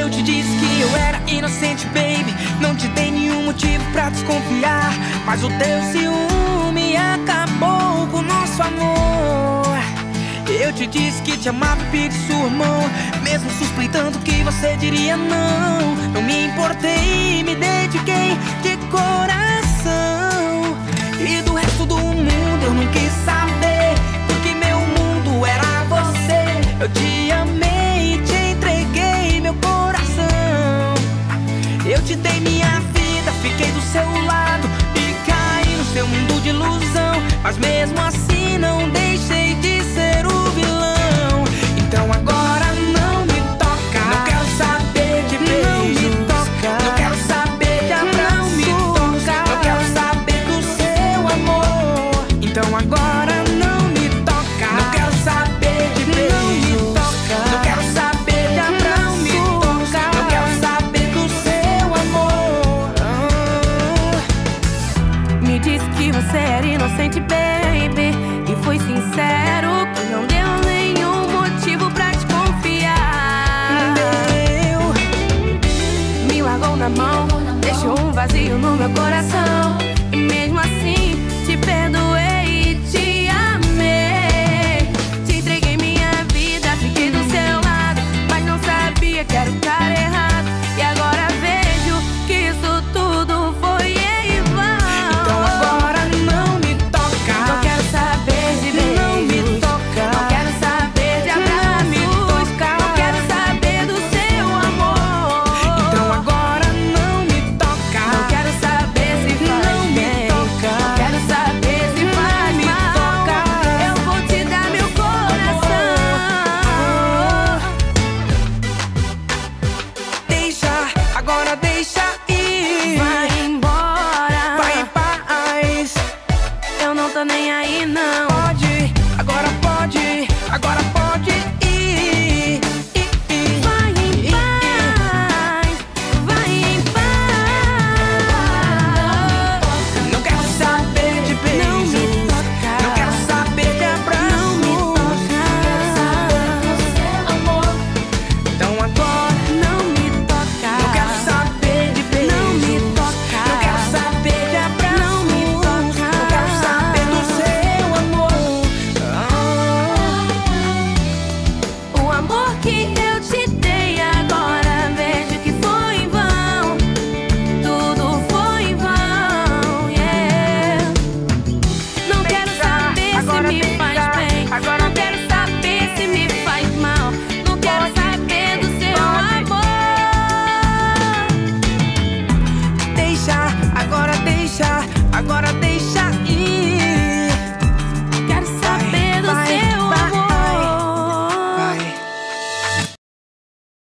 Eu te disse que eu era inocente, baby. Não te dei nenhum motivo pra desconfiar, mas o teu ciúme acabou com o nosso amor. Eu te disse que te amava e pedi sua mão, mesmo suspeitando que você diria não. Não me importei, me dediquei de coração. E do resto do mundo eu não quis saber, porque meu mundo era você. Eu te amei e te entreguei meu coração. Eu te dei minha vida, fiquei do seu lado e caí no seu mundo de ilusão, mas mesmo assim não dei